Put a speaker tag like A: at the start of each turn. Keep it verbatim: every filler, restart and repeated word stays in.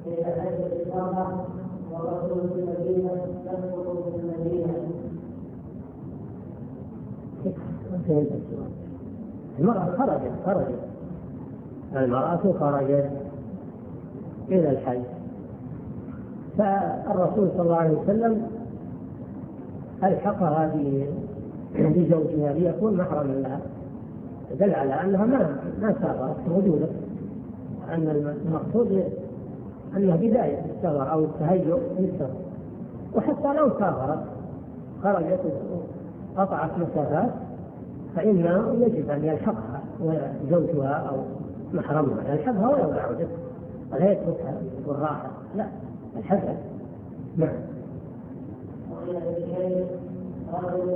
A: إلى حيث الإقامة والرسول في المدينة تسقط في المدينة.
B: المرأة خرجت خرجت المرأة خرجت إلى الحج، فالرسول صلى الله عليه وسلم ألحقها بزوجها ليكون محرما لها، دل على أنها ما ما سافرت موجودة، أن المقصود أنها بداية السفر أو التهيؤ للسفر. وحتى لو سافرت خرجت وقطعت مسافات فإنه يجب أن يلحقها زوجها أو محرمها، يلحقها ولا يعود ولا يتركها والراحة، لا الحذر. نعم.